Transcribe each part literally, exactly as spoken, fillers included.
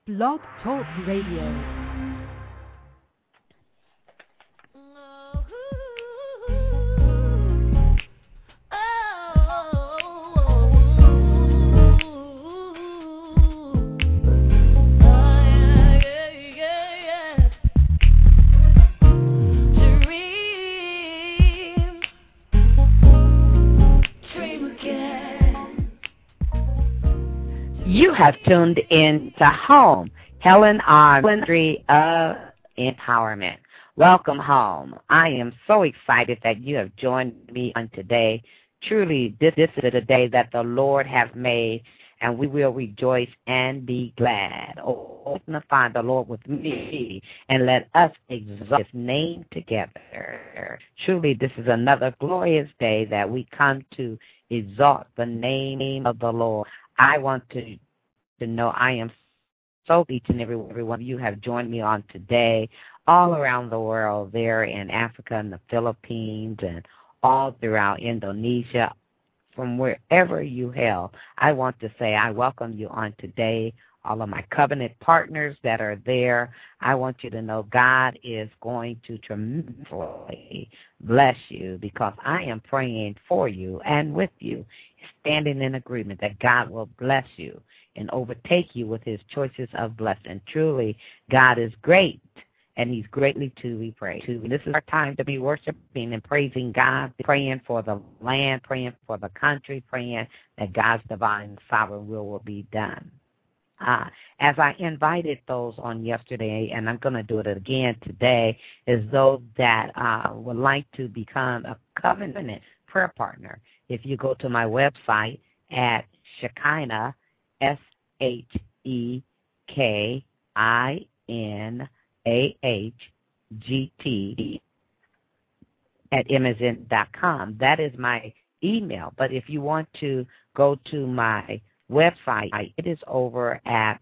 Blog Talk Radio. You have tuned in to Home, Helen R. Ministry of Empowerment. Welcome home. I am so excited that you have joined me on today. Truly, this, this is the day that the Lord has made, and we will rejoice and be glad. Oh, magnify the Lord with me, and let us exalt His name together. Truly, this is another glorious day that we come to exalt the name of the Lord. I want to, to know I am so each and every, every one of you have joined me on today, all around the world, there in Africa and the Philippines and all throughout Indonesia, from wherever you hail. I want to say I welcome you on today, all of my covenant partners that are there. I want you to know God is going to tremendously bless you because I am praying for you and with you, standing in agreement that God will bless you and overtake you with His choices of blessing. Truly, God is great, and He's greatly to be praised. This is our time to be worshiping and praising God, praying for the land, praying for the country, praying that God's divine sovereign will will be done. Uh, as I invited those on yesterday, and I'm going to do it again today, is those that uh, would like to become a covenant prayer partner. If you go to my website at Shekinah, S H E K I N A H G T, at Amazon dot com. That is my email. But if you want to go to my website, it is over at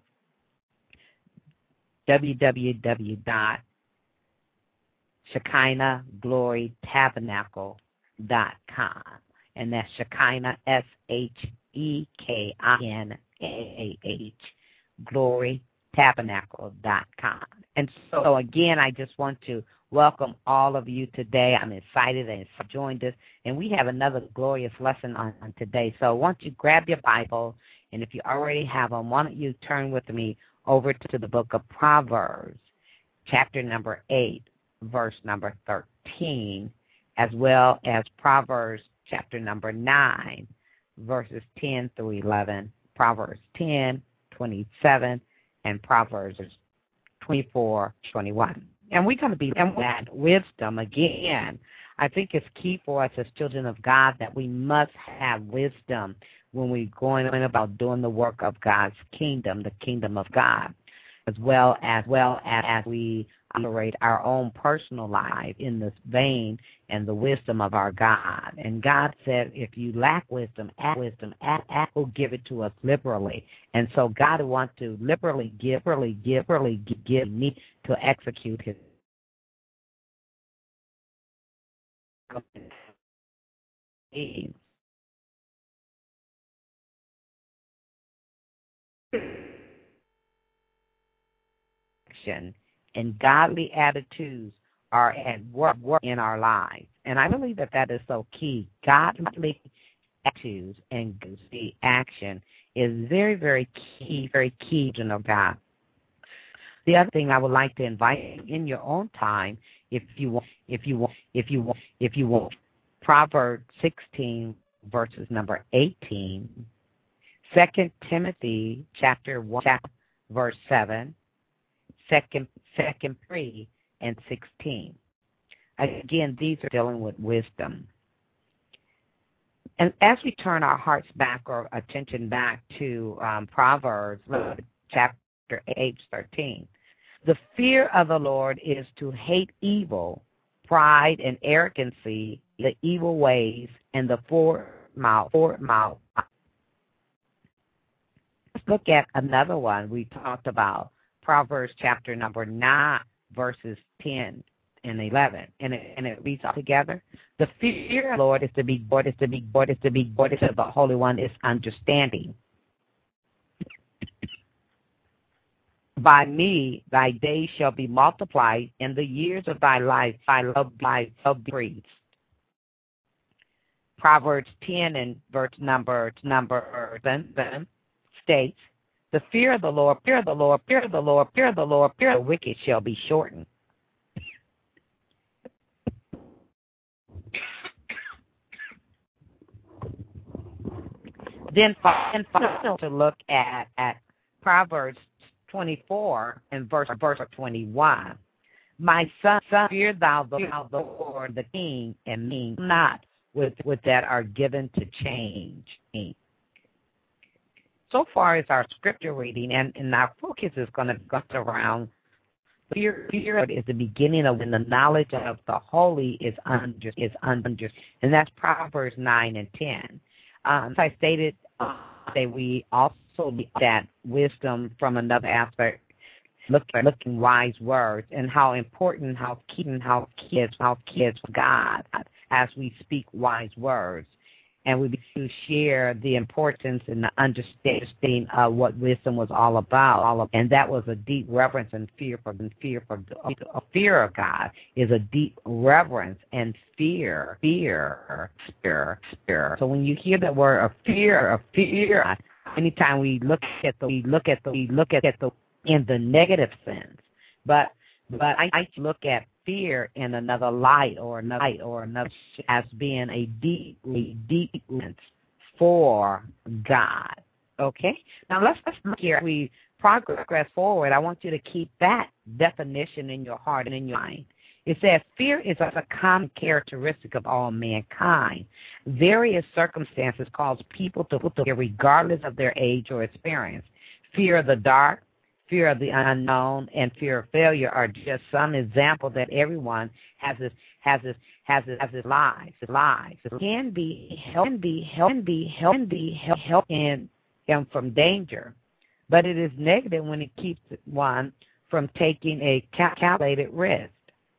w w w dot shekinah glory tabernacle dot com. And that's Shekinah, S H E K I N A H, glory tabernacle dot com. And so, so, again, I just want to welcome all of you today. I'm excited that you joined us. And we have another glorious lesson on, on today. So I want you to grab your Bible, and if you already have them, why don't you turn with me over to the book of Proverbs, chapter number eight, verse number thirteen, as well as Proverbs chapter number nine, verses ten through eleven, Proverbs ten, twenty-seven, and Proverbs twenty-four, twenty-one. And we're going to be in that wisdom again. I think it's key for us as children of God that we must have wisdom when we're going about doing the work of God's kingdom, the kingdom of God, as well as well as, as we operate our own personal life in this vein and the wisdom of our God. And God said, if you lack wisdom, ask wisdom, ask, ask, will give it to us liberally. And so God wants to liberally give, liberally give, liberally give me to execute His needs. And godly attitudes are at work, work in our lives. And I believe that that is so key. Godly attitudes and the action is very, very key, very key to know God. The other thing I would like to invite in your own time, if you want, if you want, if you want, if you want, Proverbs sixteen, verses number eighteen, Second Timothy chapter one, chapter, verse seven, Second, second three, and sixteen. Again, these are dealing with wisdom. And as we turn our hearts back or attention back to um, Proverbs chapter eight, thirteen, the fear of the Lord is to hate evil, pride and arrogancy, the evil ways, and the forward mouth. Forward mouth. Let's look at another one we talked about. Proverbs chapter number nine, verses ten and eleven, and it, and it reads all together. The fear of the Lord is to be Lord is to be Lord is to be Lord is to the Holy One is understanding. by me thy days shall be multiplied, and the years of thy life thy love thy love breathes. Proverbs ten and verse number number seven states, the fear of the Lord, fear of the Lord, fear of the Lord, fear of the Lord, fear of the wicked shall be shortened. Then final to look at, at Proverbs twenty-four and verse verse twenty-one. My son, son, fear thou the, the Lord, the King, and me not with, with that are given to change. So far as our scripture reading, and, and our focus is going to go around fear. Fear is the beginning of when the knowledge of the holy is under is under, and that's Proverbs nine and ten. Um, as I stated, uh, that we also look at wisdom from another aspect, look looking wise words, and how important, how key, and how kids, how kids God as we speak wise words. And we to share the importance and the understanding of what wisdom was all about. All of, and that was a deep reverence and fear for and fear for a fear of God is a deep reverence and fear, fear, fear, fear. So when you hear that word of fear, of fear, anytime we look at the, we look at the, we look at the in the negative sense, but but I, I look at fear in another light or another light or another as being a deeply deep reverence for God. Okay? Now let's let's look here. We progress forward. I want you to keep that definition in your heart and in your mind. It says fear is a common characteristic of all mankind. Various circumstances cause people to fear regardless of their age or experience. Fear of the dark, fear of the unknown, and fear of failure are just some examples that everyone has this has this has this has this lives lives. It can be help can be help can be help can be help help him him from danger, but it is negative when it keeps one from taking a calculated risk.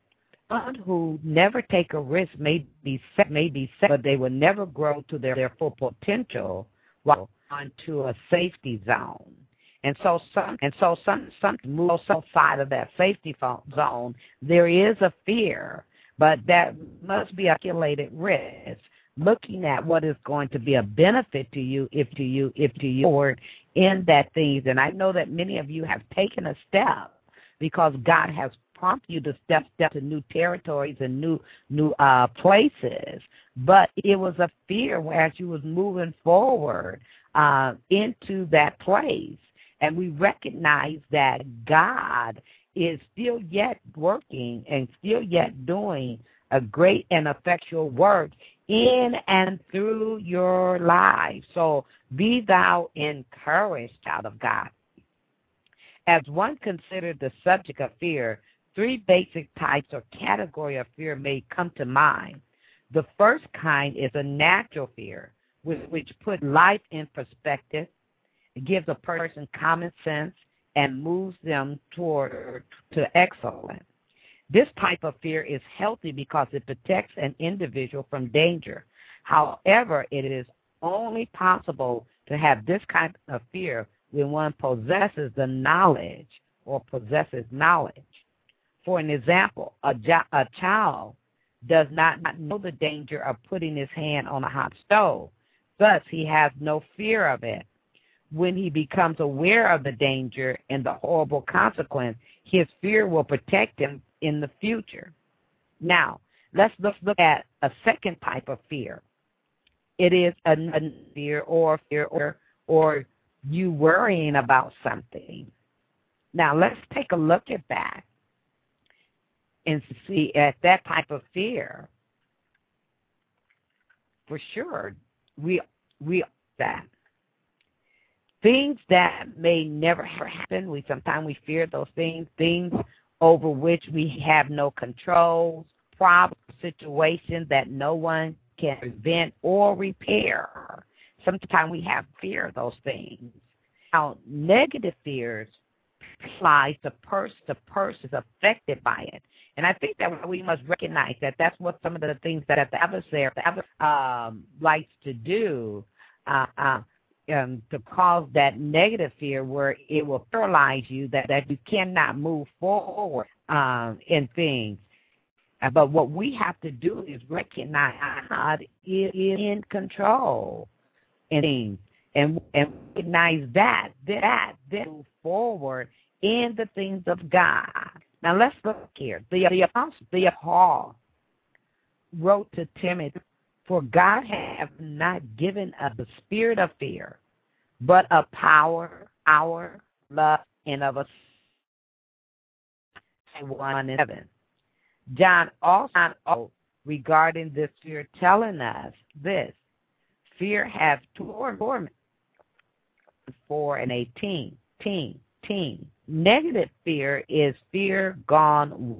One who never take a risk may be set, may be set, but they will never grow to their, their full potential while onto a safety zone. And so some and so some some move outside of that safety zone. There is a fear, but that must be a calculated risk. Looking at what is going to be a benefit to you if to you if to you forward in that things. And I know that many of you have taken a step because God has prompted you to step step to new territories and new new uh, places. But it was a fear as you was moving forward uh, into that place. And we recognize that God is still yet working and still yet doing a great and effectual work in and through your life. So be thou encouraged, child of God. As one considered the subject of fear, three basic types or category of fear may come to mind. The first kind is a natural fear, which, which puts life in perspective. It gives a person common sense and moves them toward to excellence. This type of fear is healthy because it protects an individual from danger. However, it is only possible to have this kind of fear when one possesses the knowledge or possesses knowledge. For an example, a, jo- a child does not know the danger of putting his hand on a hot stove. Thus, he has no fear of it. When he becomes aware of the danger and the horrible consequence, his fear will protect him in the future. Now, let's look, look at a second type of fear. It is a, a fear or fear or, or you worrying about something. Now, let's take a look at that and see at that type of fear. For sure, we we that. Things that may never happen, we sometimes we fear those things, things over which we have no control, problems, situations that no one can prevent or repair. Sometimes we have fear of those things. Now, negative fears applies to person, the person is affected by it. And I think that we must recognize that that's what some of the things that the adversary um, likes to do. Uh, uh, um, to cause that negative fear where it will paralyze you, that, that you cannot move forward um, in things. Uh, but what we have to do is recognize God is in control in things, and, and recognize that, that, then move forward in the things of God. Now let's look here. The, the apostle, the Paul, wrote to Timothy, "For God hath not given us the spirit of fear, but of power, our love, and of a one in heaven." John also, regarding this fear, telling us this: fear hath torment. Four and eighteen. Teen, teen. Negative fear is fear gone.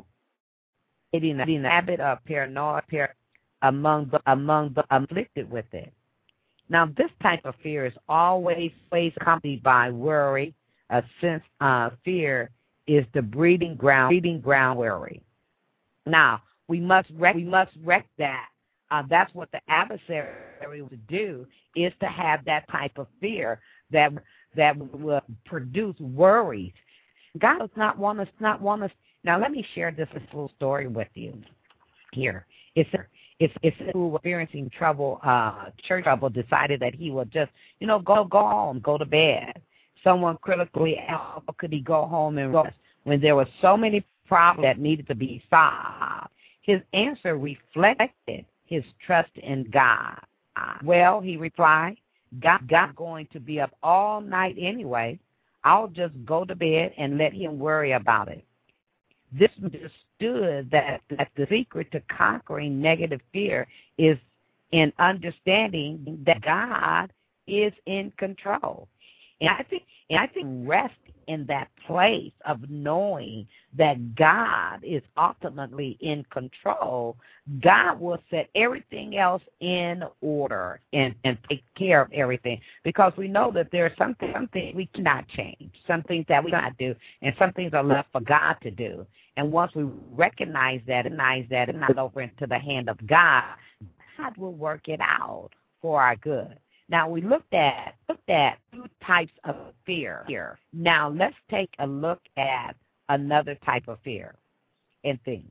It in the habit of paranoia among the among the afflicted with it. Now, this type of fear is always, always accompanied by worry. A sense of fear is the breeding ground, breeding ground worry. Now, we must rec- we must wreck that. Uh, that's what the adversary will do, is to have that type of fear that that will produce worries. God does not want us, not want us. Now, let me share this little story with you here. It's If if who was experiencing trouble, uh, church trouble, decided that he would just, you know, go go home, go to bed. Someone critically asked, how could he go home and rest when there were so many problems that needed to be solved? His answer reflected his trust in God. Well, he replied, God, God's going to be up all night anyway. I'll just go to bed and let him worry about it. This understood that, that the secret to conquering negative fear is in understanding that God is in control. And I think, and I think rest in that place of knowing that God is ultimately in control, God will set everything else in order and, and take care of everything. Because we know that there are some, some things we cannot change, some things that we cannot do, and some things are left for God to do. And once we recognize that, recognize that, and not over into the hand of God, God will work it out for our good. Now, we looked at looked at two types of fear here. Now, let's take a look at another type of fear and things.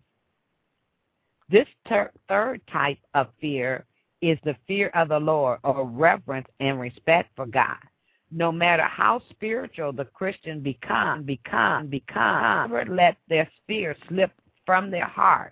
This ter- third type of fear is the fear of the Lord, or reverence and respect for God. No matter how spiritual the Christian become, become, become, never let their fear slip from their heart.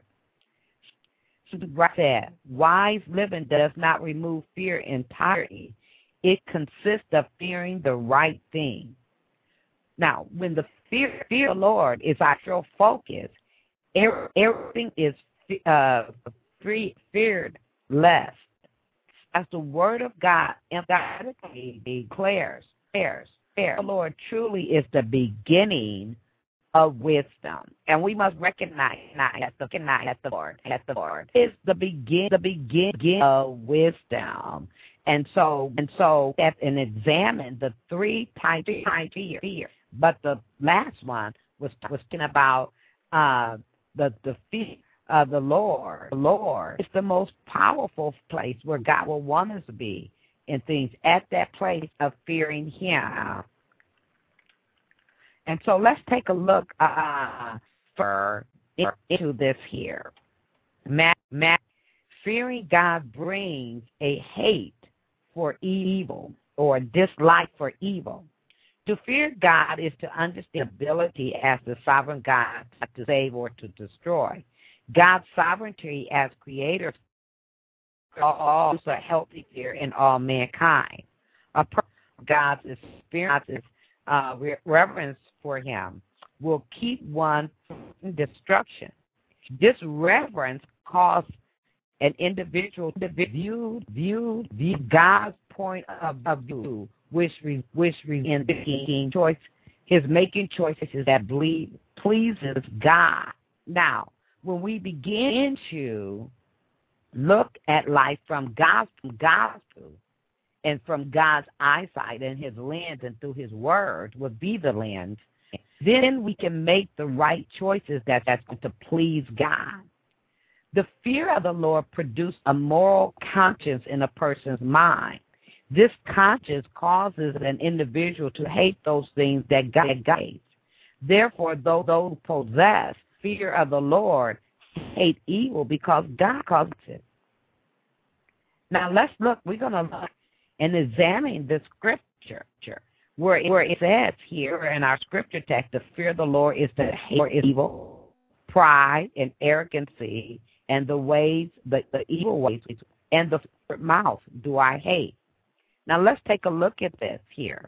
Said, wise living does not remove fear entirely. It consists of fearing the right thing. Now, when the fear, fear of the Lord is our actual focus, everything is uh, free, feared less. As the Word of God emphatically declares, declares, the Lord truly is the beginning of wisdom, and we must recognize that the recognize the Lord, that the Lord is the begin, the beginning of wisdom, and so and so that and examine the three types of fear. But the last one was was talking about uh, the the fear of the Lord. The Lord is the most powerful place where God will want us to be in things, at that place of fearing Him. And so let's take a look uh, for into this here. Matt, Matt, fearing God brings a hate for evil, or dislike for evil. To fear God is to understand the ability as the sovereign God to save or to destroy. God's sovereignty as creator also a healthy fear in all mankind. A person of God's experience, uh, reverence for Him will keep one from destruction. This reverence causes an individual to view, view, view God's point of, of view, which re, which re, in making choice, his making choices that bleed, pleases God. Now, when we begin to look at life from God's, from God's view, and from God's eyesight and His lens, and through His Word will be the lens, then we can make the right choices that, that's going to please God. The fear of the Lord produces a moral conscience in a person's mind. This conscience causes an individual to hate those things that God hates. Therefore, those who possess fear of the Lord hate evil because God causes it. Now, let's look. We're going to look and examine the scripture where it, where it says here in our scripture text, the fear of the Lord is to hate evil, pride, and arrogancy, and the ways, the, the evil ways, and the mouth do I hate. Now, let's take a look at this here.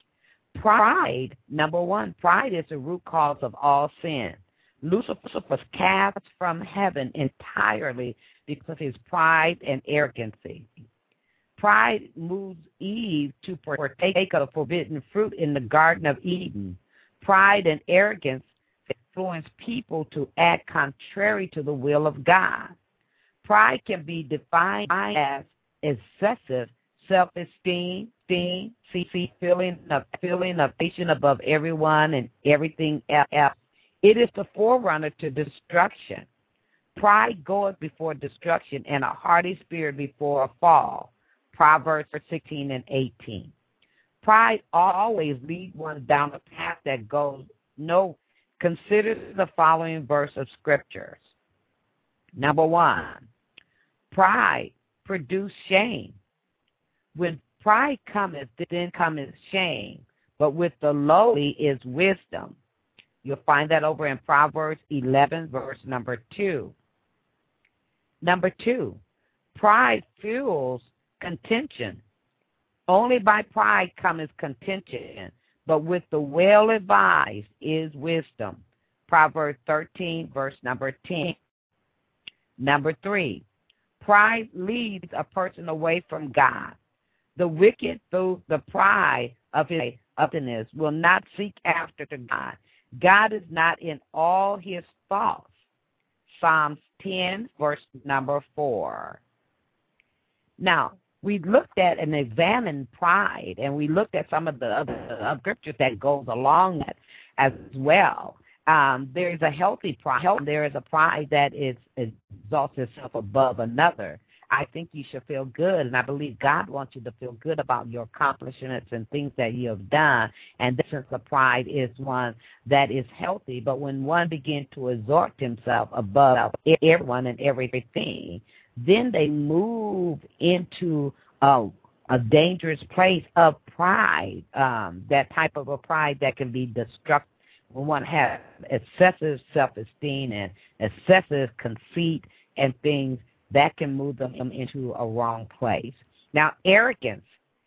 Pride, number one, pride is the root cause of all sin. Lucifer was cast from heaven entirely because of his pride and arrogancy. Pride moves Eve to partake of the forbidden fruit in the Garden of Eden. Pride and arrogance influence people to act contrary to the will of God. Pride can be defined as excessive self-esteem, esteem, see, feeling of feeling of nation above everyone and everything else. It is the forerunner to destruction. Pride goeth before destruction, and a haughty spirit before a fall. Proverbs sixteen and eighteen. Pride always leads one down a path that goes no. Consider the following verse of scriptures. Number one, pride produces shame. When pride cometh, then cometh shame, but with the lowly is wisdom. You'll find that over in Proverbs eleven, verse number two. Number two, pride fuels contention. Only by pride cometh contention, but with the well-advised is wisdom. Proverbs thirteen, verse number ten. Number three, pride leads a person away from God. The wicked, through the pride of his uppiness, will not seek after God. God is not in all his thoughts. Psalms ten, verse number four. Now, we looked at and examined pride, and we looked at some of the other scriptures that goes along that as well. Um, there is a healthy pride. There is a pride that is exalts itself above another. I think you should feel good, and I believe God wants you to feel good about your accomplishments and things that you have done. And this sense of pride is one that is healthy. But when one begins to exalt himself above everyone and everything, then they move into a, a dangerous place of pride, um, that type of a pride that can be destructive. When one has excessive self-esteem and excessive conceit and things, that can move them into a wrong place. Now, arrogance,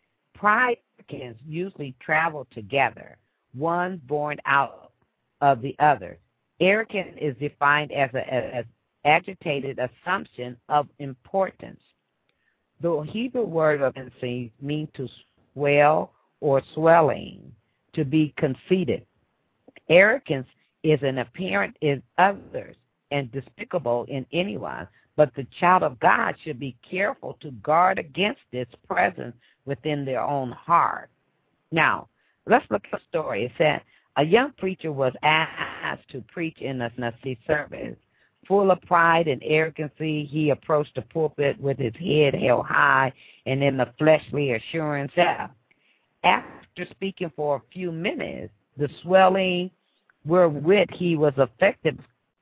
pride and arrogance usually travel together, one born out of the other. Arrogance is defined as an agitated assumption of importance. The Hebrew word of arrogance means to swell or swelling, to be conceited. Arrogance is an apparent in others and despicable in anyone, but the child of God should be careful to guard against its presence within their own heart. Now, let's look at the story. It said a young preacher was asked to preach in a Sunday service. Full of pride and arrogancy, he approached the pulpit with his head held high and in the fleshly assurance that after speaking for a few minutes, the swelling wherewith he was affected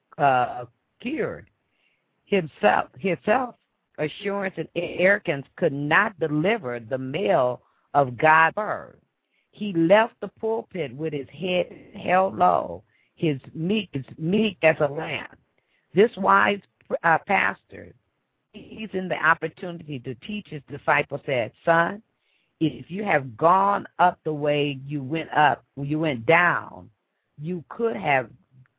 uh, cured. Himself, his self-assurance and arrogance could not deliver the mail of God's word. He left the pulpit with his head held low, his meek, his meek as a lamb. This wise uh, pastor, seizing the opportunity to teach his disciples, said, "Son, if you have gone up the way you went up, you went down, you could have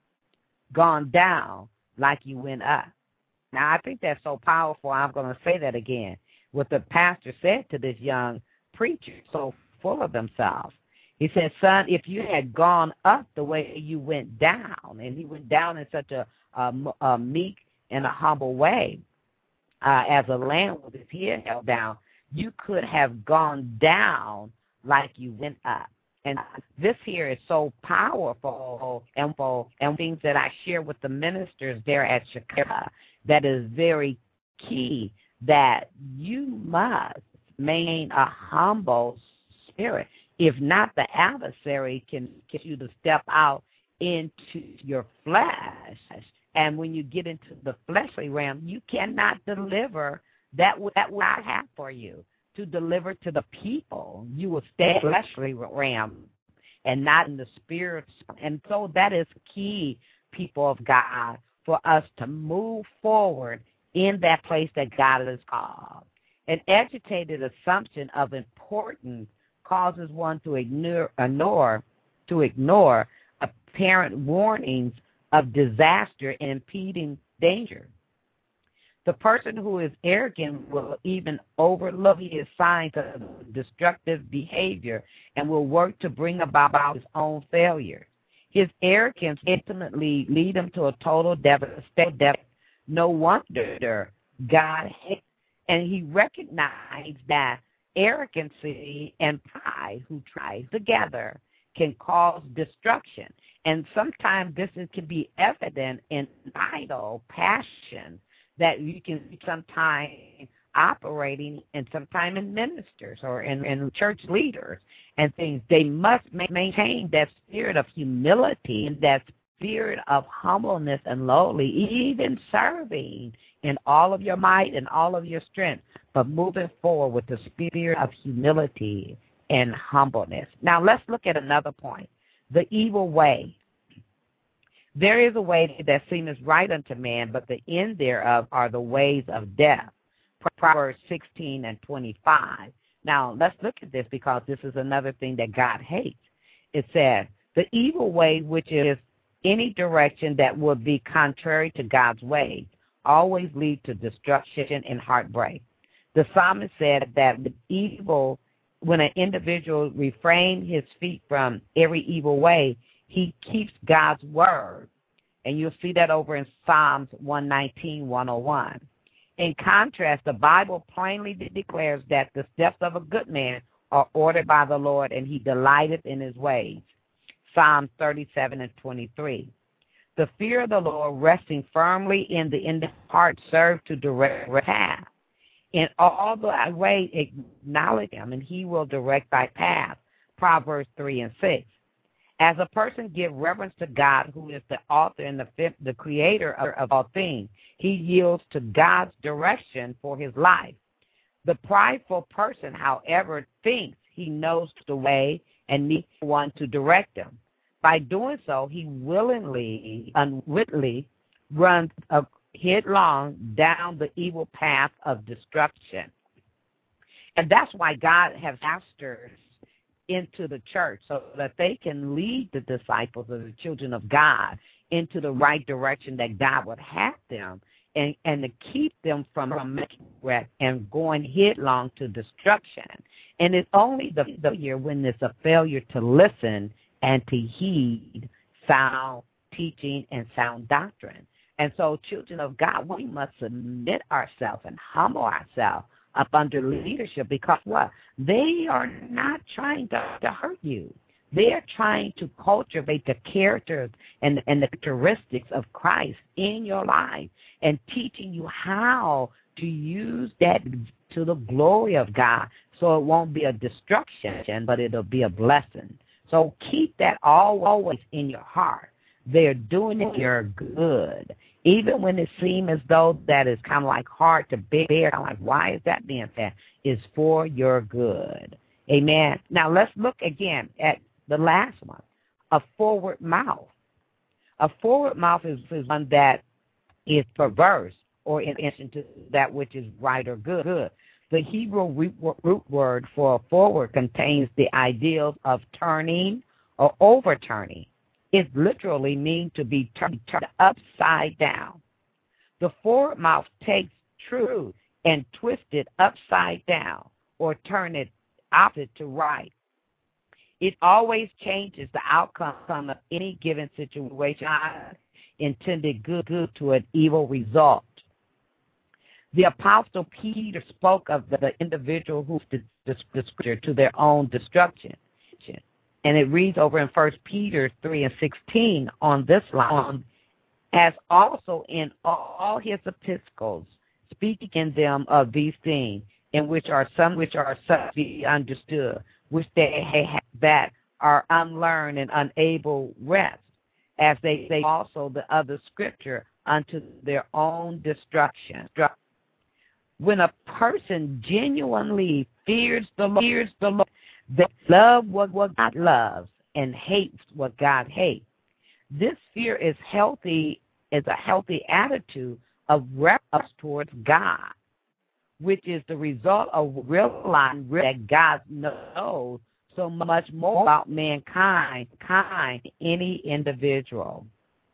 gone down like you went up." Now, I think that's so powerful. I'm going to say that again. What the pastor said to this young preacher, so full of themselves. He said, "Son, if you had gone up the way you went down," and he went down in such a, a, a meek and a humble way, uh, as a lamb with his head held down, you could have gone down like you went up. And this here is so powerful and, and things that I share with the ministers there at Chicago that is very key, that you must maintain a humble spirit. If not, the adversary can get you to step out into your flesh. And when you get into the fleshly realm, you cannot deliver that that what I have for you to deliver to the people. You will stay in the fleshly realm and not in the spirit. And so that is key, people of God, for us to move forward in that place that God has called. An agitated assumption of importance causes one to ignore, ignore to ignore apparent warnings of disaster and impending danger. The person who is arrogant will even overlook his signs of destructive behavior and will work to bring about his own failure. His arrogance ultimately lead him to a total devastation. No wonder God hates, and he recognized that arrogancy and pride who tries together can cause destruction. And sometimes this is, can be evident in idle passion that you can sometimes operating and sometimes in ministers or in, in church leaders and things. They must maintain that spirit of humility and that spirit of humbleness and lowly, even serving in all of your might and all of your strength, but moving forward with the spirit of humility and humbleness. Now let's look at another point, the evil way. There is a way that seemeth right unto man, but the end thereof are the ways of death. Proverbs sixteen and twenty-five. Now, let's look at this because this is another thing that God hates. It says, the evil way, which is any direction that would be contrary to God's ways, always lead to destruction and heartbreak. The psalmist said that with evil, when an individual refrains his feet from every evil way, he keeps God's word. And you'll see that over in Psalms one nineteen, one oh one. In contrast, the Bible plainly declares that the steps of a good man are ordered by the Lord, and he delighteth in his ways. Psalm thirty-seven and twenty-three. The fear of the Lord, resting firmly in the in the heart, serves to direct the path. In all the way, acknowledge him, and he will direct thy path. Proverbs three and six. As a person give reverence to God, who is the author and the, fifth, the creator of, of all things, he yields to God's direction for his life. The prideful person, however, thinks he knows the way and needs one to direct him. By doing so, he willingly, unwittingly runs a headlong down the evil path of destruction. And that's why God has pastors into the church so that they can lead the disciples of the children of God into the right direction that God would have them, and, and to keep them from, from making regret and going headlong to destruction. And it's only the failure when there's a failure to listen and to heed sound teaching and sound doctrine. And so, children of God, we must submit ourselves and humble ourselves up under leadership, because what? They are not trying to, to hurt you. They are trying to cultivate the characters and, and the characteristics of Christ in your life and teaching you how to use that to the glory of God, so it won't be a destruction, but it'll be a blessing. So keep that always in your heart. They're doing it for your good. Even when it seems as though that is kind of like hard to bear, like, why is that being said? It's for your good. Amen. Now let's look again at the last one, a forward mouth. A forward mouth is, is one that is perverse or in addition to that which is right or good. good. The Hebrew root word for forward contains the ideals of turning or overturning. It literally means to be turned, turned upside down. The forward mouth takes truth and twists it upside down or turn it opposite to right. It always changes the outcome of any given situation, intended good, good to an evil result. The Apostle Peter spoke of the individual who the scripture to their own destruction. And it reads over in First Peter three and sixteen on this line, as also in all his epistles, speaking in them of these things, in which are some which are subtly understood, which they have that are unlearned and unable rest, as they say also the other scripture unto their own destruction. When a person genuinely fears the Lord, fears the Lord, they love what, what God loves and hates what God hates. This fear is healthy, is a healthy attitude of reverence towards God, which is the result of realizing that God knows so much more about mankind, kind, any individual.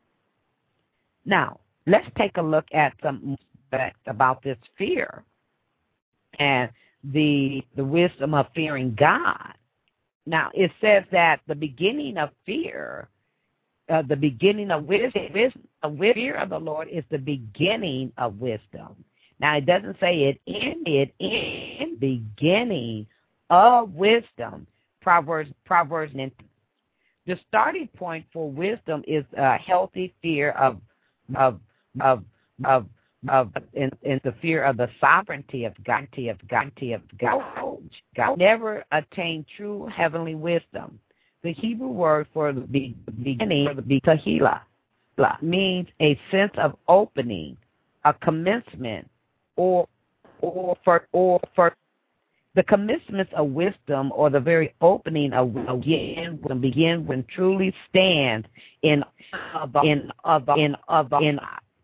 Now, let's take a look at some facts about this fear and the the wisdom of fearing God. Now, it says that the beginning of fear, uh, the beginning of wisdom, wisdom, the fear of the Lord is the beginning of wisdom. Now, it doesn't say it ended in the beginning of wisdom. Proverbs, Proverbs, and the starting point for wisdom is a healthy fear of, of, of, of, of, in, in the fear of the sovereignty of God, of God, of God. God never attained true heavenly wisdom. The Hebrew word for the beginning, the tehillah, means a sense of opening, a commencement, or or for or for the commencement of wisdom, or the very opening of begin when begin when truly stand in other in other in other in.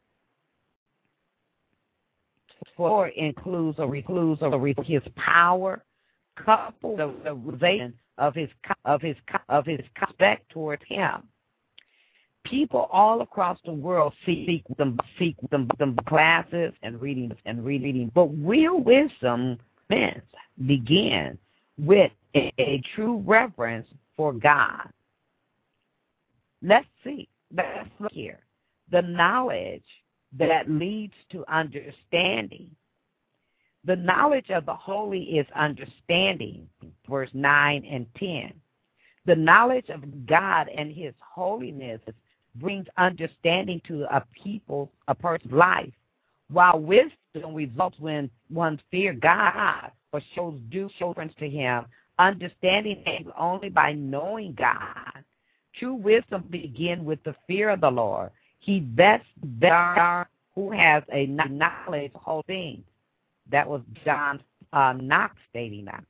For includes or recludes or his power, coupled with the realization of his of his of his respect towards him. People all across the world seek them, seek them, them classes and reading and reading. But real wisdom begins with a, a true reverence for God. Let's see. Let's look here. The knowledge that leads to understanding. The knowledge of the holy is understanding. Verse nine and ten. The knowledge of God and his holiness brings understanding to a people, a person's life, while wisdom results when one fears God or shows due deference to him. Understanding is only by knowing God. True wisdom begins with the fear of the Lord. He best better who has a knowledge of whole things. That was John uh, Knox stating that.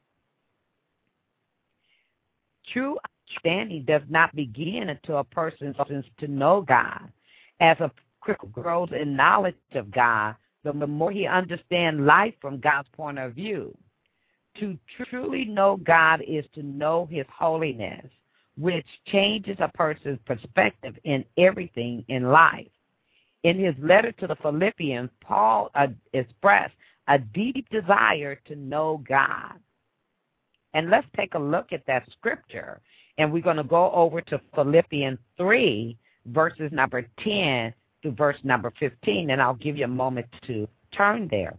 True understanding does not begin until a person comes to know God. As a person grows in knowledge of God, the more he understands life from God's point of view. To truly know God is to know his holiness, which changes a person's perspective in everything in life. In his letter to the Philippians, Paul uh, expressed a deep desire to know God. And let's take a look at that scripture. And we're going to go over to Philippians three, verses number ten to verse number fifteen. And I'll give you a moment to turn there.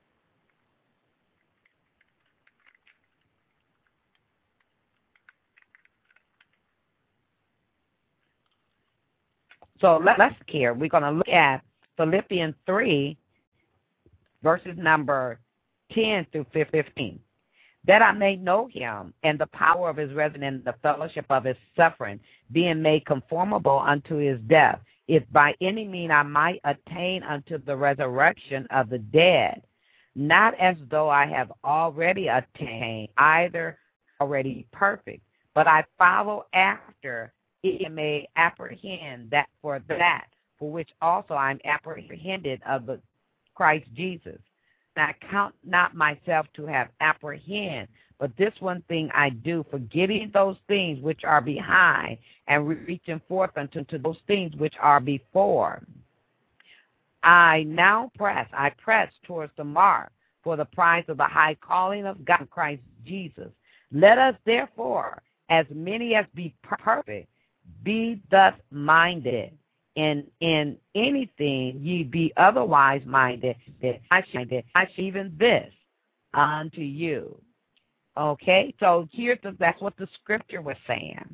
So let's look here. We're going to look at Philippians three, verses number ten through fifteen. That I may know him and the power of his resurrection and the fellowship of his suffering, being made conformable unto his death, if by any means I might attain unto the resurrection of the dead, not as though I have already attained, either already perfect, but I follow after it may apprehend that for that, for which also I am apprehended of the Christ Jesus. And I count not myself to have apprehend, but this one thing I do, forgetting those things which are behind, and reaching forth unto those things which are before. I now press, I press towards the mark for the prize of the high calling of God in Christ Jesus. Let us therefore, as many as be perfect, be thus minded. In in anything ye be otherwise minded, I should even this unto you. Okay, so here's the, that's what the scripture was saying.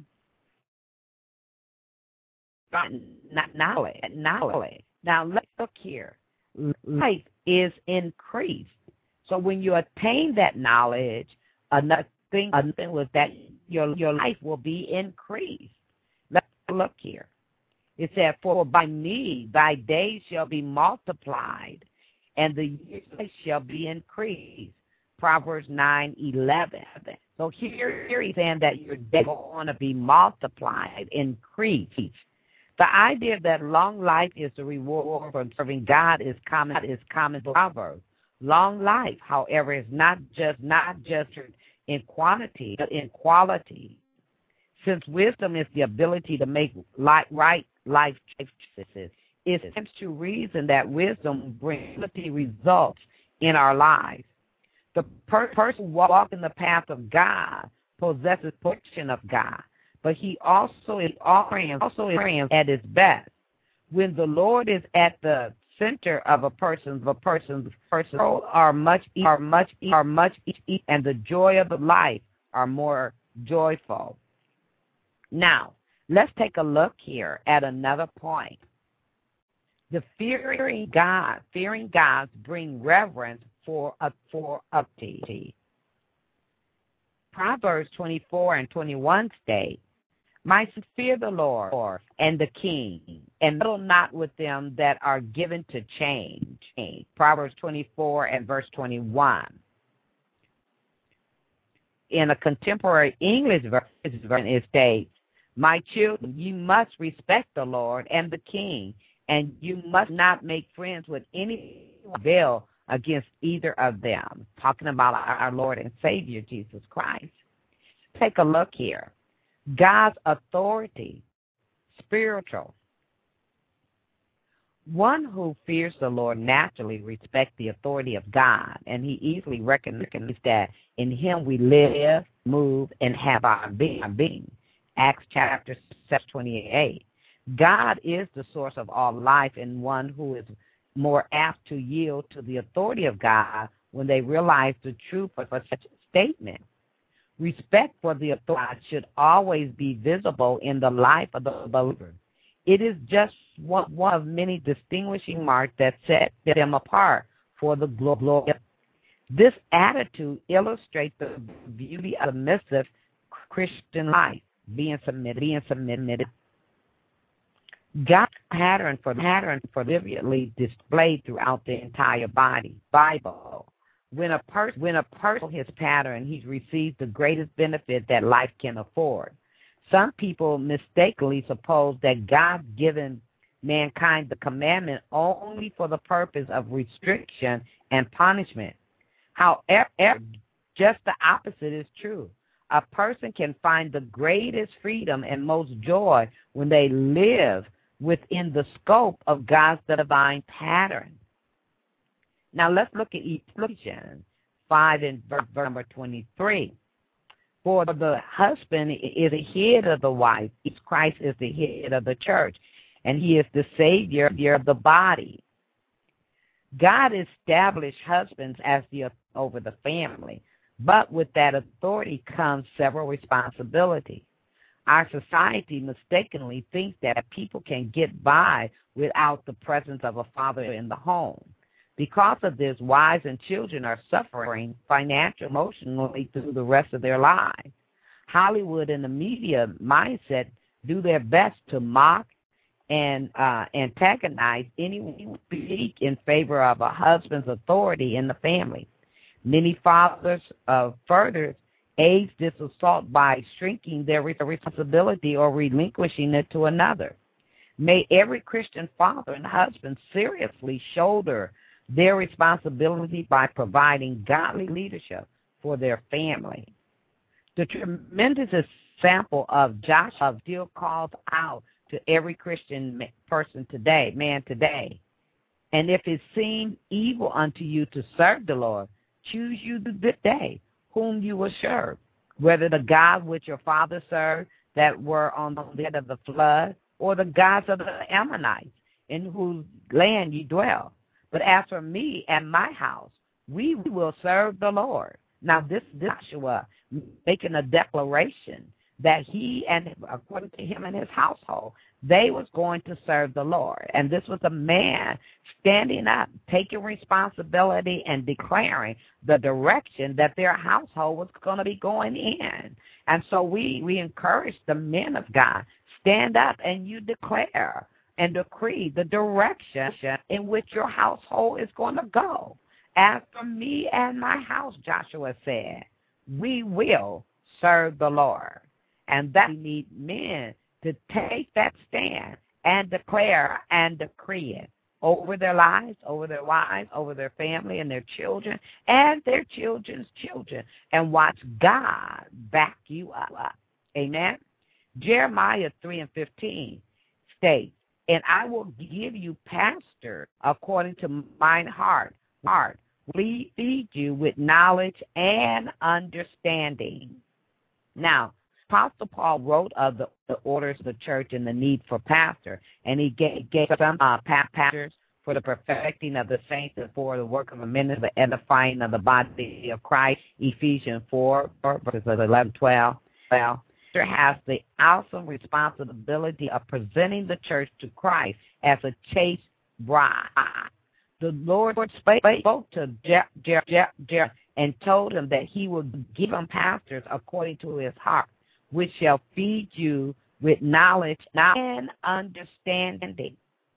Not knowledge, knowledge. Now let's look here. Life is increased. So when you attain that knowledge, another thing, another thing was that your, your life will be increased. Let's look here. It said, for by me thy days shall be multiplied, and the years shall be increased. Proverbs nine eleven. So here, here he's saying that your days are going to be multiplied, increased. The idea that long life is the reward for serving God is common is common proverb. Long life, however, is not just not just in quantity, but in quality. Since wisdom is the ability to make right, right life choices, it stands to reason that wisdom brings results in our lives. The per- person walking the path of God possesses portion of God, but he also is also is at his best. When the Lord is at the center of a person's a person's person are much are much are much and the joy of the life are more joyful. Now, let's take a look here at another point. The fearing God, fearing God bring reverence for a for upty. Proverbs twenty-four and twenty-one state, my son, fear the Lord and the King, and meddle not with them that are given to change. Proverbs twenty-four and verse twenty-one. In a contemporary English version, it states, my children, you must respect the Lord and the King, and you must not make friends with any rebel against either of them. Talking about our Lord and Savior, Jesus Christ. Take a look here. God's authority, spiritual. One who fears the Lord naturally respects the authority of God, and he easily recognizes that in him we live, move, and have our being. Acts chapter seven, twenty-eight. God is the source of all life, and one who is more apt to yield to the authority of God when they realize the truth of such a statement. Respect for the authority should always be visible in the life of the believer. It is just one, one of many distinguishing marks that set them apart for the glory. This attitude illustrates the beauty of the submissive Christian life, being submitted, being submitted. God's pattern for pattern for vividly displayed throughout the entire body Bible. When a person when a person his pattern, he receives the greatest benefit that life can afford. Some people mistakenly suppose that God's given mankind the commandment only for the purpose of restriction and punishment. However, just the opposite is true. A person can find the greatest freedom and most joy when they live within the scope of God's divine pattern. Now let's look at Ephesians five and verse number twenty-three. For the husband is the head of the wife. Christ is the head of the church, and he is the Savior of the body. God established husbands as the over the family, but with that authority comes several responsibilities. Our society mistakenly thinks that people can get by without the presence of a father in the home. Because of this, wives and children are suffering financially, emotionally through the rest of their lives. Hollywood and the media mindset do their best to mock and uh, antagonize anyone who speaks in favor of a husband's authority in the family. Many fathers uh, further aid this assault by shrinking their responsibility or relinquishing it to another. May every Christian father and husband seriously shoulder their responsibility by providing godly leadership for their family. The tremendous example of Joshua still calls out to every Christian person today, man today. And if it seems evil unto you to serve the Lord, choose you this day whom you will serve, whether the God which your father served that were on the land of the flood, or the gods of the Ammonites in whose land you dwell. But as for me and my house, we will serve the Lord. Now this Joshua making a declaration that he and according to him and his household, they was going to serve the Lord. And this was a man standing up, taking responsibility and declaring the direction that their household was going to be going in. And so we, we encourage the men of God, stand up and you declare and decree the direction in which your household is going to go. As for me and my house, Joshua said, we will serve the Lord. And that we need men to take that stand and declare and decree it over their lives, over their wives, over their family and their children and their children's children, and watch God back you up. Amen. Jeremiah three and fifteen states, and I will give you pastor according to mine heart, heart, feed you with knowledge and understanding. Now, Apostle Paul wrote of the, the orders of the church and the need for pastor, and he gave, gave some uh, pastors for the perfecting of the saints and for the work of a minister, the edifying of the body of Christ, Ephesians four, verses eleven, twelve. Well, pastor has the awesome responsibility of presenting the church to Christ as a chaste bride. The Lord spoke to Jer- Jer- Jer- Jer- and told him that he would give him pastors according to his heart, which shall feed you with knowledge and understanding.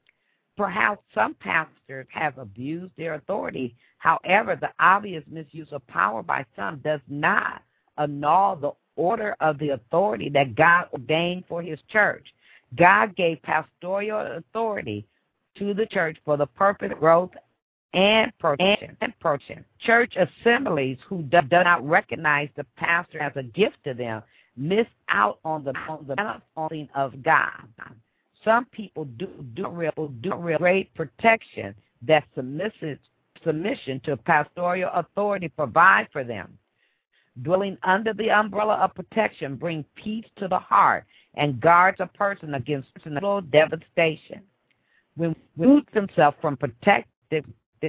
Perhaps some pastors have abused their authority. However, the obvious misuse of power by some does not annul the order of the authority that God ordained for his church. God gave pastoral authority to the church for the purpose of growth and protection. And protection. Church assemblies who do, do not recognize the pastor as a gift to them miss out on the on the blessing of God. Some people do do real do real great protection that submission submission to pastoral authority provide for them. Dwelling under the umbrella of protection brings peace to the heart and guards a person against personal devastation. When we remove themselves from protective,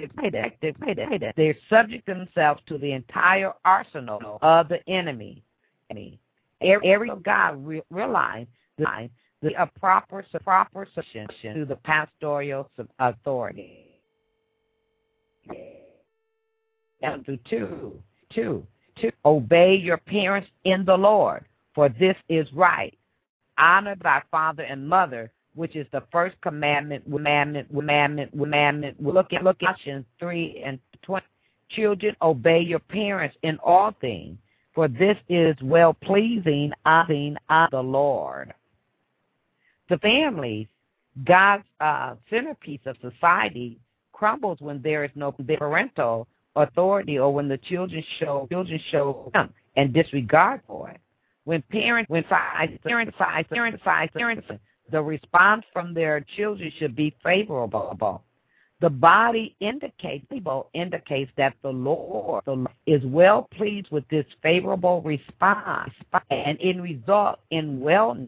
they subject themselves to the entire arsenal of the enemy. Every God re- realized the, the a proper proper submission to the pastoral authority. And to two, two, two, obey your parents in the Lord, for this is right. Honor thy father and mother, which is the first commandment, commandment, commandment, commandment. Look at look at Colossians three and twenty. Children, obey your parents in all things, for this is well pleasing unto the Lord. The family, God's uh, centerpiece of society, crumbles when there is no parental authority, or when the children show children show them and disregard for it. When parents, when parents, parents, parents, parents, the response from their children should be favorable. The body indicates indicates that the Lord is well pleased with this favorable response, and it results in wellness.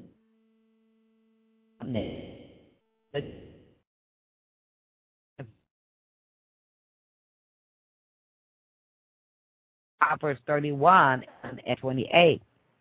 Proverbs thirty-one and twenty-eight.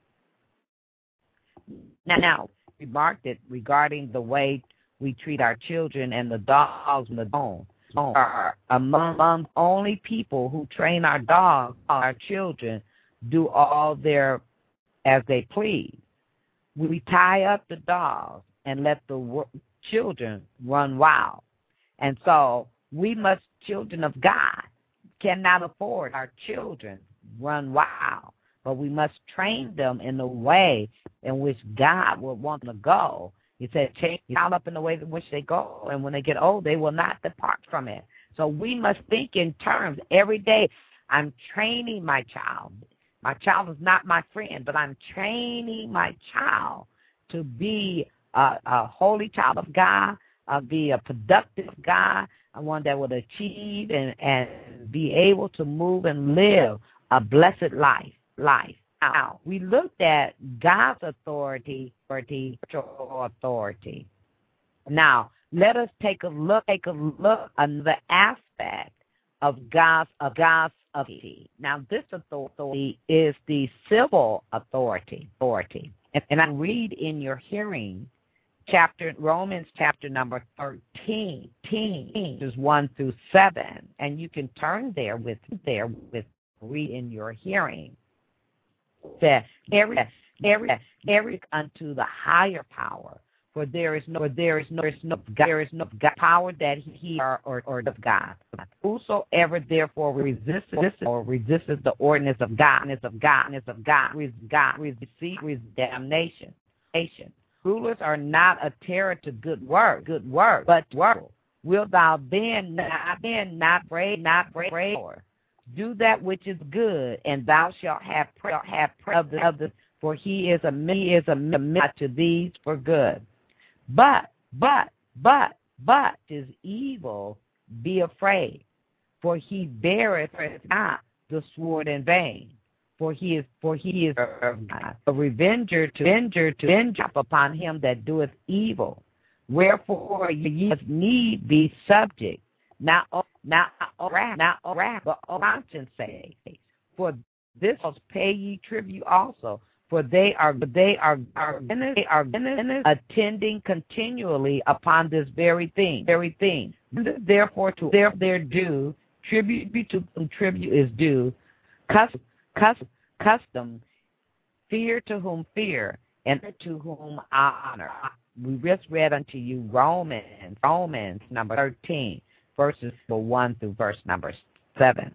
Now, now, remarked it regarding the way we treat our children and the dogs in the home. Are among, among only people who train our dogs, our children, do all their as they please. We tie up the dogs and let the w- children run wild. And so we must, children of God, cannot afford our children run wild, but we must train them in the way in which God would want them to go. He said, train your child up in the way in which they go, and when they get old, they will not depart from it. So we must think in terms every day. I'm training my child. My child is not my friend, but I'm training my child to be a, a holy child of God, uh, be a productive God, one that will achieve and, and be able to move and live a blessed life. life. Now, we looked at God's authority, authority, authority. Now, let us take a look, take a look at the aspect of God's, of God's authority. Now, this authority is the civil authority. authority. And, and I read in your hearing chapter, Romans chapter number thirteen, is one through seven, and you can turn there with there with read in your hearing. That every every every unto the higher power, for there is no for there is no there is no there is no God, power that he or, or or of God. Whosoever therefore resisteth or resisteth the ordinance of God, ordinance of God, ordinance of God, God receives damnation. Rulers are not a terror to good work, good work, but work. Wilt thou then not then not brave, not brave, do that which is good, and thou shalt have have of the of the for he is a he is a minister to these for good. But but but but is evil, be afraid, for he beareth not the sword in vain. For he is, for he is of God, a revenger to avenger to avenge upon him that doeth evil. Wherefore ye must need be subject, not not wrath, not wrath, but of conscience sake. For this must pay ye tribute also, for they are they are are they are attending continually upon this very thing, very thing. Therefore, to their their due tribute be to them tribute is due. Custom. Custom, custom, fear to whom fear, and to whom honor. We just read unto you Romans, Romans number thirteen, verses one through verse number seven.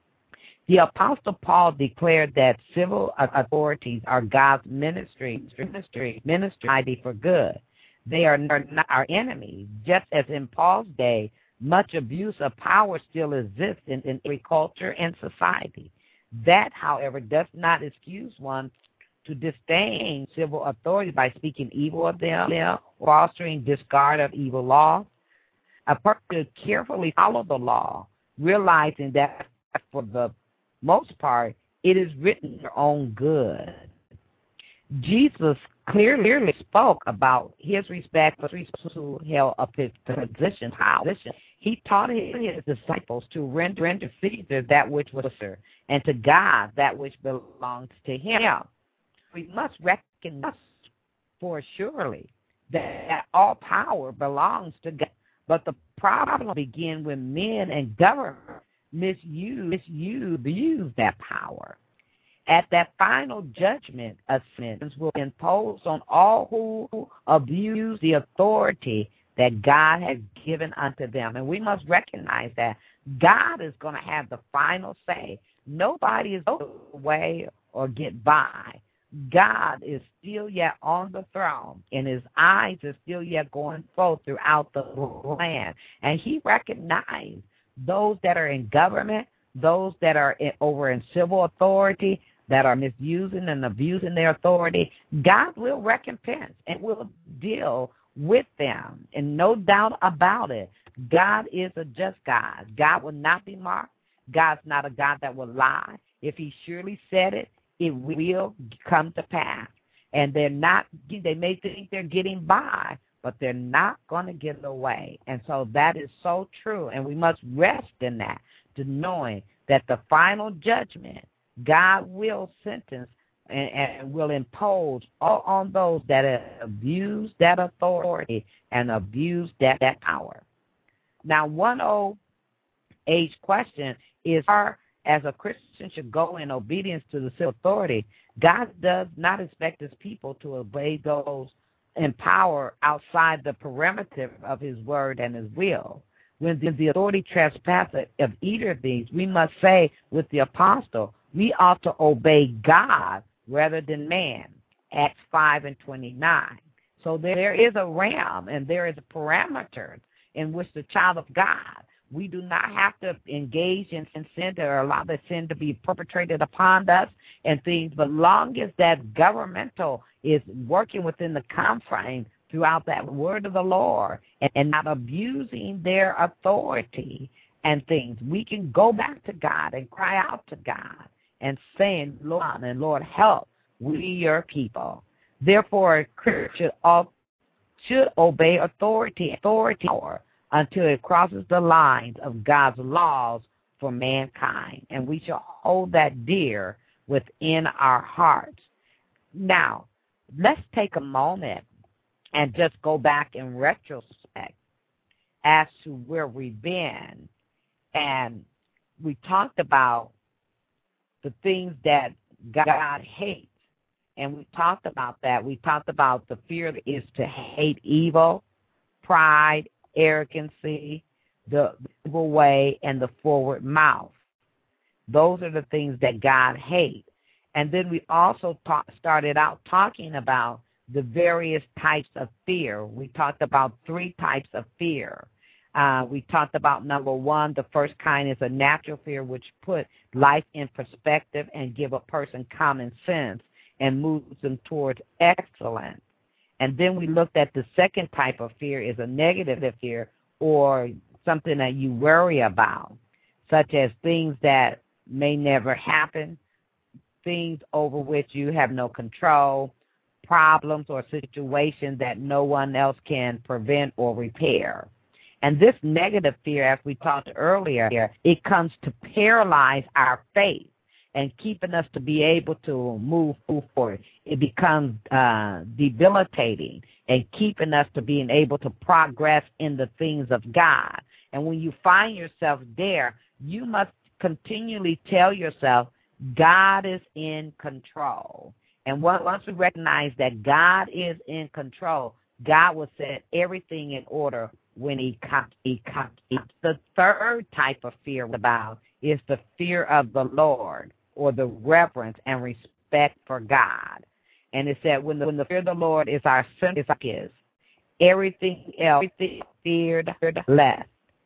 The Apostle Paul declared that civil authorities are God's ministry, ministry, ministry for good. They are not our enemies, just as in Paul's day, much abuse of power still exists in, in every culture and society. That, however, does not excuse one to disdain civil authority by speaking evil of them, fostering discard of evil laws. A person should carefully follow the law, realizing that for the most part, it is written for their own good. Jesus clearly spoke about his respect for those who held up his position. How? He taught his disciples to render unto Caesar that which was Caesar, and to God that which belongs to him. We must recognize for surely that all power belongs to God. But the problem begins when men and government misuse, misuse, misuse that power. At that final judgment, a sentence will be imposed on all who abuse the authority that God has given unto them. And we must recognize that God is going to have the final say. Nobody is going away or get by. God is still yet on the throne, and his eyes are still yet going forth throughout the land. And he recognized those that are in government, those that are in, over in civil authority, that are misusing and abusing their authority. God will recompense and will deal with them, and no doubt about it. God is a just God. God will not be mocked. God's not a God that will lie. If he surely said it, it will come to pass. And they're not, they may think they're getting by, but they're not going to get away. And so that is so true, and we must rest in that, to knowing that the final judgment, God will sentence and, and will impose all on those that have abused that authority and abused that, that power. Now, one old age question is, our, as a Christian should go in obedience to the civil authority, God does not expect his people to obey those in power outside the perimeter of his word and his will. When the, the authority trespasses of either of these, we must say with the apostle, we ought to obey God rather than man. Acts five and twenty-nine. So there is a realm and there is a parameter in which the child of God, we do not have to engage in sin or allow the sin to be perpetrated upon us and things, but long as that governmental is working within the confines throughout that word of the Lord and, and not abusing their authority and things, we can go back to God and cry out to God and saying, Lord, and Lord, help, we your people. Therefore, a Christian should, should obey authority, authority power until it crosses the lines of God's laws for mankind. And we shall hold that dear within our hearts. Now, let's take a moment and just go back in retrospect as to where we've been. And we talked about the things that God hates. And we talked about that. We talked about the fear is to hate evil, pride, arrogancy, the evil way, and the forward mouth. Those are the things that God hates. And then we also talk, started out talking about the various types of fear. We talked about three types of fear. Uh, we talked about, number one, the first kind is a natural fear, which put life in perspective and give a person common sense and moves them towards excellence. And then we looked at the second type of fear is a negative fear, or something that you worry about, such as things that may never happen, things over which you have no control, problems or situations that no one else can prevent or repair. And this negative fear, as we talked earlier, it comes to paralyze our faith and keeping us to be able to move forward. It becomes uh, debilitating and keeping us to being able to progress in the things of God. And when you find yourself there, you must continually tell yourself, God is in control. And once we recognize that God is in control, God will set everything in order when he comes. He comes. The third type of fear about is the fear of the Lord, or the reverence and respect for God. And it said when the, when the fear of the Lord is our center, is everything else everything feared less.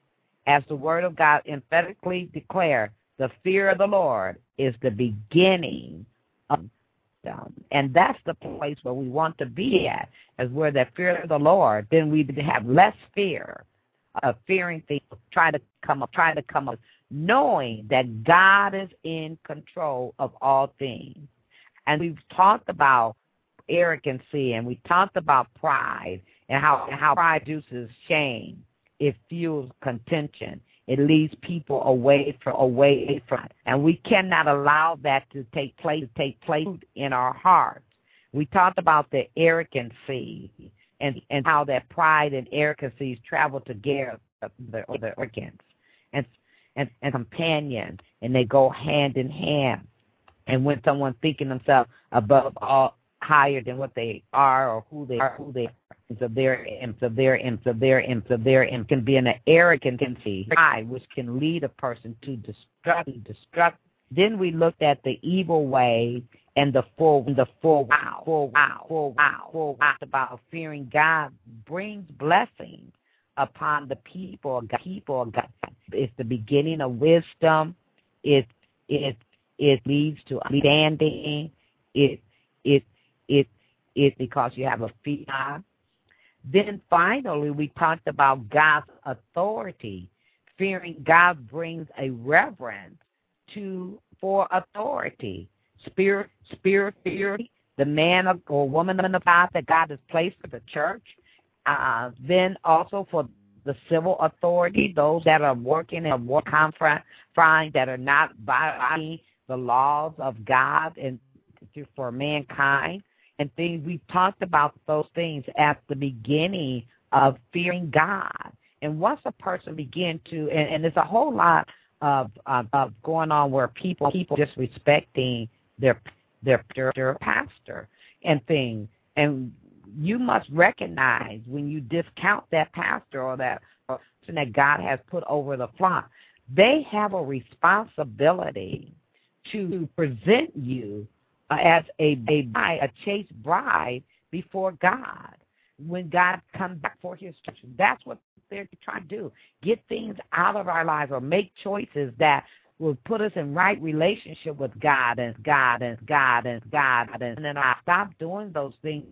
As the word of God emphatically declares, the fear of the Lord is the beginning of wisdom. And that's the place where we want to be at, as where that fear of the Lord, then we have less fear of fearing things, try to come up, try to come up, knowing that God is in control of all things. And we've talked about arrogancy, and we talked about pride, and how, and how pride produces shame. It fuels contention. It leads people away from away from it. And we cannot allow that to take place to take place in our hearts. We talked about the arrogancy and, and how that pride and arrogancy travel together, the, the arrogance and, and and companion, and they go hand in hand. And when someone thinking themselves above all, higher than what they are or who they are, who they are, and so their and so their and so their and so their and can be an arrogancy, pride, which can lead a person to destruct, destruct. Then we looked at the evil way and the full, the full wow, full wow, full wow, full wow about fearing God brings blessings upon the people. People, God. It's the beginning of wisdom. It it it leads to understanding. It it it it because you have a fear. Then finally, we talked about God's authority. Fearing God brings a reverence to for authority. Spirit, spirit, fear, the man of, or woman of God that God has placed for the church. Uh, then also for the civil authority, those that are working in war conference, that are not by the laws of God and for mankind. And things we've talked about those things at the beginning of fearing God. And once a person begin to, and, and there's a whole lot of, of of going on where people people disrespecting their their their pastor and things. And you must recognize when you discount that pastor or that person that God has put over the flock, they have a responsibility to present you Uh, as a, a bride, a chaste bride before God. When God comes back for his church, that's what they're trying to do. Get things out of our lives or make choices that will put us in right relationship with God and God and God and God. And then I stop doing those things.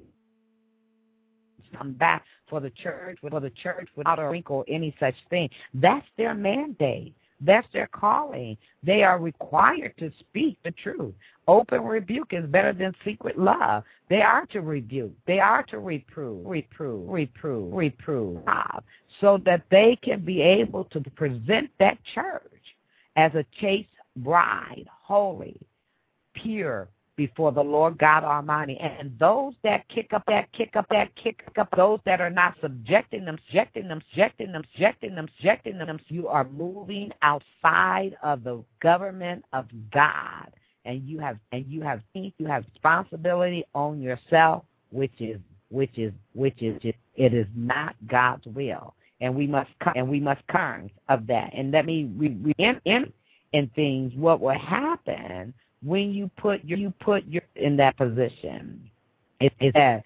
Come back for the church, for the church without a wrinkle or any such thing. That's their mandate. That's their calling. They are required to speak the truth. Open rebuke is better than secret love. They are to rebuke. They are to reprove, reprove, reprove, reprove, so that they can be able to present that church as a chaste bride, holy, pure, before the Lord God Almighty. And those that kick up, that kick up, that kick up, those that are not subjecting them, subjecting them, subjecting them, subjecting them, subjecting them, you are moving outside of the government of God. And you have, and you have, you have responsibility on yourself, which is, which is, which is, it is not God's will. And we must, and we must turn of that. And let me re, re, in, in, in things, what will happen when you put your, you put your in that position is, is that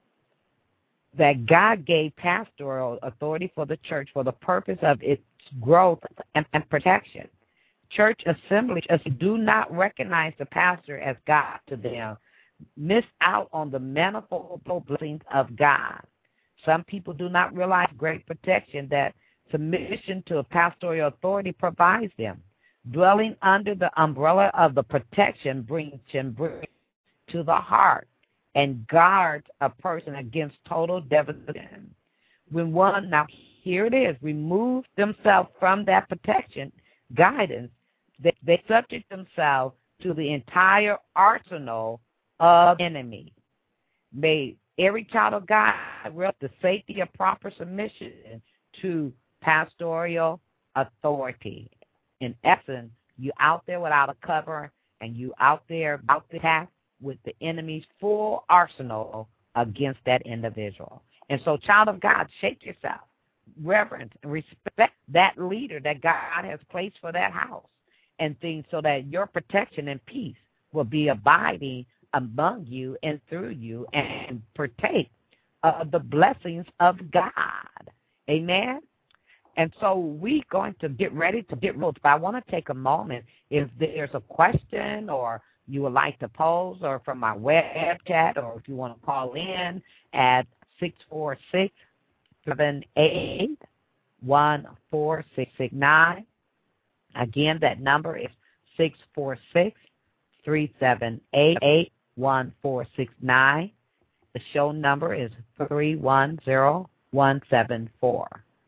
that God gave pastoral authority for the church for the purpose of its growth and, and protection. Church assemblies do not recognize the pastor as God to them, miss out on the manifold blessings of God. Some people do not realize great protection that submission to a pastoral authority provides them. Dwelling under the umbrella of the protection brings him to the heart and guards a person against total devastation. When one, now here it is, removes themselves from that protection, guidance, they, they subject themselves to the entire arsenal of the enemy. May every child of God realize the safety of proper submission to pastoral authority. In essence, you out there without a cover, and you out there out there with the enemy's full arsenal against that individual. And so, child of God, shake yourself, reverence, and respect that leader that God has placed for that house, and things so that your protection and peace will be abiding among you and through you, and partake of the blessings of God. Amen. And so we're going to get ready to get rolling. But I want to take a moment. If there's a question or you would like to pose, or from my web chat, or if you want to call in at six four six, seven eight, one four six six nine. Again, that number is six four six, three seven eight, one four six nine. The show number is three one zero, one seven four.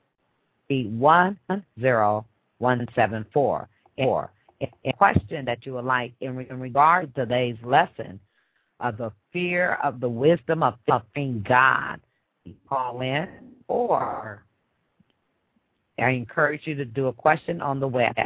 one zero one seven four. Or a question that you would like in, re- in regard to today's lesson of the fear of the wisdom of fearing God, call in, or I encourage you to do a question on the web.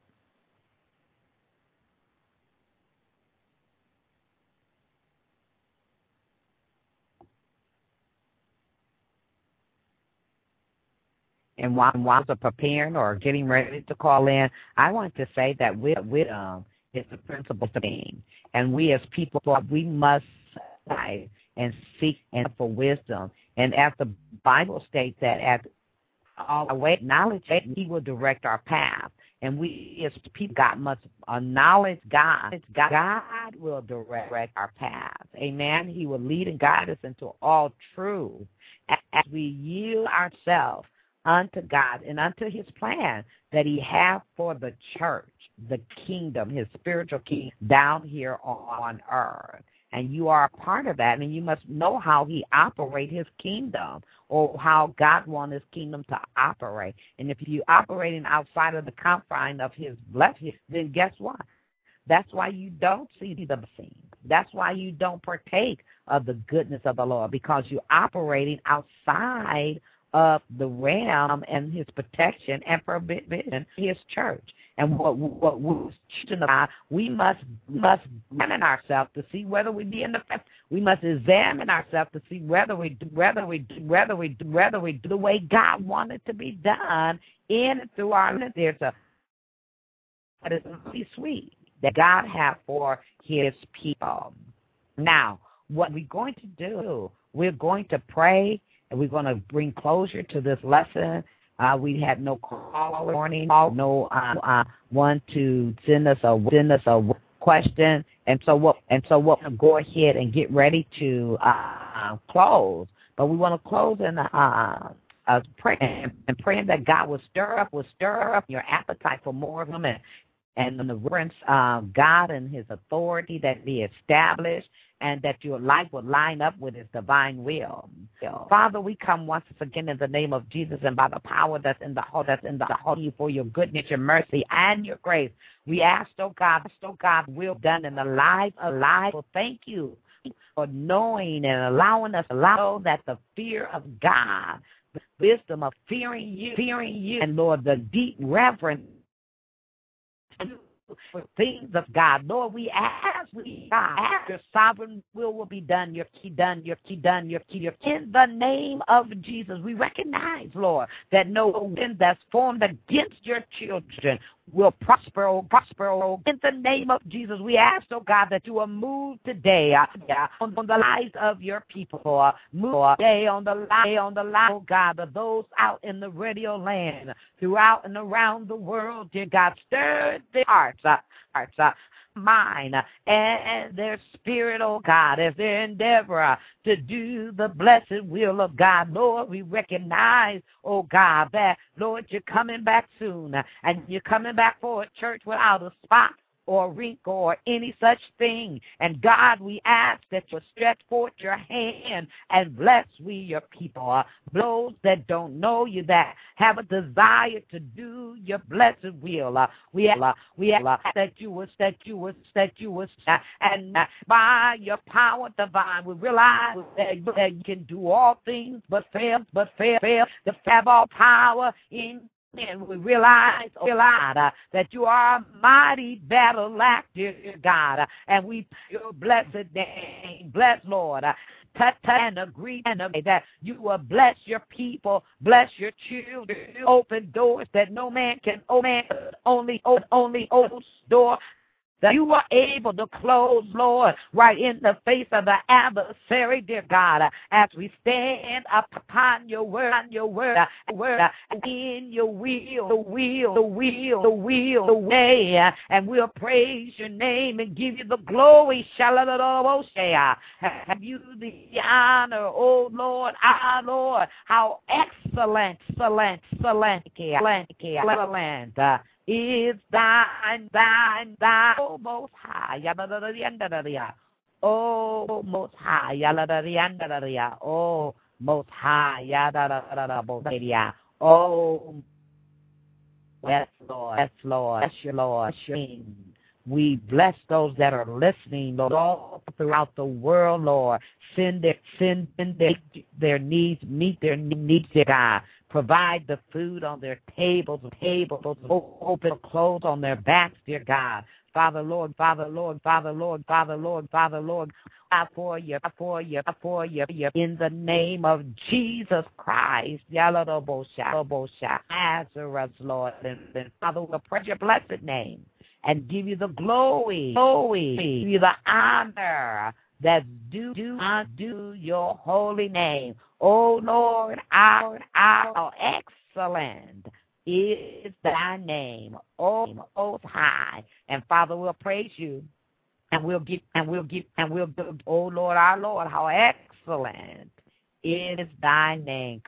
And while, while they're preparing or getting ready to call in, I want to say that wisdom is the principal thing. And we as people, we must strive and seek and for wisdom. And as the Bible states that as all our way knowledge, he will direct our path. And we as people got much knowledge, God, God will direct our path. Amen. He will lead and guide us into all truth as we yield ourselves unto God and unto his plan that he have for the church, the kingdom, his spiritual kingdom down here on earth. And you are a part of that, and you must know how he operates his kingdom, or how God wants his kingdom to operate. And if you operating outside of the confine of his blessing, then guess what? That's why you don't see the blessing. That's why you don't partake of the goodness of the Lord, because you're operating outside of the realm and his protection and provision, his church. And what what we we must must examine ourselves to see whether we be in the we must examine ourselves to see whether we whether we whether we whether we do the way God wanted to be done in and through our lives. There's a that is really sweet that God has for his people. Now, what we're going to do, we're going to pray. And we're going to bring closure to this lesson. Uh, we had no call warning, no uh, uh, one to send us a send us a question, and so what? And so we'll go ahead and get ready to uh, close. But we want to close in uh, uh, praying and praying that God will stir up, will stir up your appetite for more of Him, and and the reverence of God and his authority that be established, and that your life will line up with his divine will. Father, we come once again in the name of Jesus, and by the power that's in the heart, that's in the heart, for your goodness, your mercy, and your grace. We ask, oh God, oh God, will done in the life of life. Well, thank you for knowing and allowing us to allow that the fear of God, the wisdom of fearing you, fearing you, and Lord, the deep reverence for things of God. Lord, we ask, we ask your sovereign will will be done, your key done, your key done, your key, your key. In the name of Jesus, we recognize, Lord, that no wind that's formed against your children will prosper, oh, prosper, oh. In the name of Jesus, we ask, oh God, that you will move today uh, on, on the lives of your people. Uh, move today on the life, on the life, oh God, of those out in the radio land, throughout and around the world, dear God. Stir their hearts, uh, hearts, uh, mind, uh, and their spirit, oh God, as they endeavor uh, to do the blessed will of God. Lord, we recognize, oh God, that, Lord, you're coming back soon, uh, and you're coming back for a church without a spot or wrinkle or any such thing. And God, we ask that you stretch forth your hand and bless we your people, uh, those that don't know you, that have a desire to do your blessed will. Uh, we ask, uh, we ask uh, that you will, that you will, that you will, uh, and uh, by your power divine, we realize that, that you can do all things but fail, but fail, fail, to have all power in. And we realize, oh God, uh, that you are a mighty battle axe, dear God, uh, and we your blessed name, bless Lord, uh, touch and agree and agree that you will bless your people, bless your children, open doors that no man can open, only open, only open door that you are able to close, Lord, right in the face of the adversary, dear God, as we stand upon your word, on your word, word, in your will, the will, the will, the will, the way, and we'll praise your name and give you the glory. Have you the honor, oh Lord, our Lord, how excellent, excellent, excellent, excellent, excellent, uh, is thine, thine, thine, oh most high, oh most high, oh most high, oh yes Lord, yes Lord, yes your Lord, yes your name. We bless those that are listening, Lord, all throughout the world, Lord. Send their, send their, their needs, meet their needs, dear God. Provide the food on their tables, tables, open clothes on their backs, dear God. Father, Lord, Father, Lord, Father, Lord, Father, Lord, Father, Lord, for you, for you, for you, in the name of Jesus Christ, Lazarus, Lord, and, and Father, we'll praise your blessed name and give you the glory, glory, give you the honor that's due, due unto your holy name. Oh Lord, our, our excellent is thy name, oh most high. And Father, we'll praise you, and we'll give, and we'll give, and we'll give, oh Lord, our Lord, how excellent is thy name.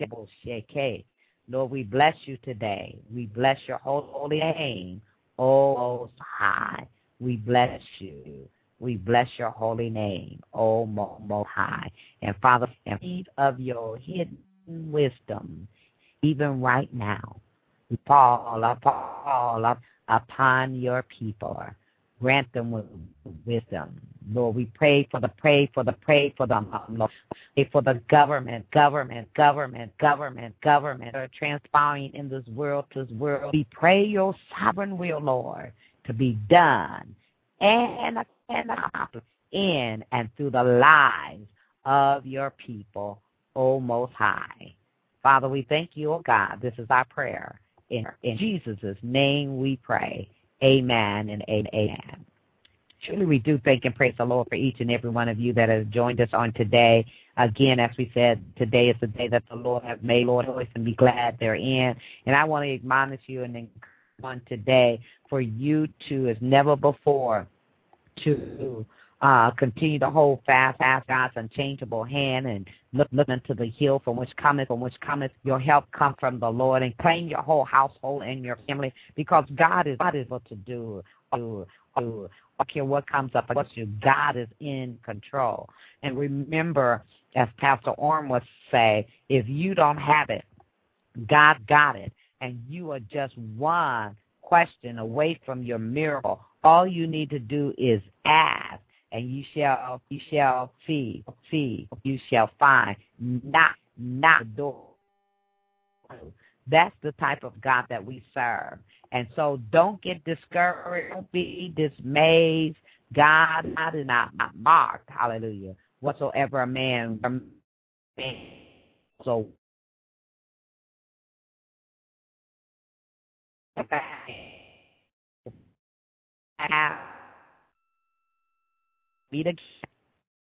Lord, we bless you today. We bless your holy name, oh most high. We bless you. We bless your holy name, O Most High. And Father, in need of your hidden wisdom, even right now, we fall, fall up upon your people. Grant them with wisdom. Lord, we pray for the pray for the pray for them, Lord. Pray for the government, government, government, government, government that are transpiring in this world, this world. We pray your sovereign will, Lord, to be done and and in and through the lives of your people, O Most High. Father, we thank you, O God. This is our prayer. In, in Jesus' name we pray. Amen and amen. Truly we do thank and praise the Lord for each and every one of you that has joined us on today. Again, as we said, today is the day that the Lord has made. Lord, always and be glad therein. And I want to admonish you and encourage on today for you to, as never before, to Uh, continue to hold fast, fast God's unchangeable hand, and look, look into the hill from which cometh, from which cometh your help come from the Lord, and claim your whole household and your family, because God is God is able to do. do, do I don't care what comes up against you. God is in control. And remember, as Pastor Orm would say, if you don't have it, God got it, and you are just one question away from your miracle. All you need to do is ask, and you shall you shall see, see, you shall find, knock, knock the door. That's the type of God that we serve. And so don't get discouraged, don't be dismayed. God, God is not mocked, hallelujah. Whatsoever a man, so be the